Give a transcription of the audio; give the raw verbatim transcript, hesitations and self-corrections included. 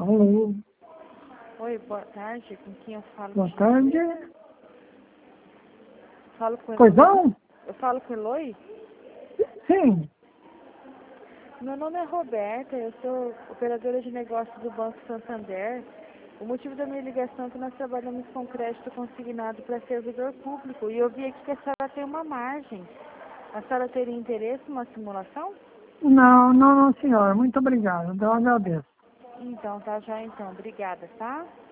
Alô, Oi, boa tarde. Com quem eu falo? boa tarde. Falo com Pois Eloy? não? Eu falo com Eloy? Sim. Meu nome é Roberta, eu sou operadora de negócios do Banco Santander. O motivo da minha ligação é que nós trabalhamos com crédito consignado para servidor público e eu vi aqui que a senhora tem uma margem. A senhora teria interesse em uma simulação? Não, não, não, senhor. Muito obrigado. Eu agradeço. Então, tá já então. Obrigada, tá?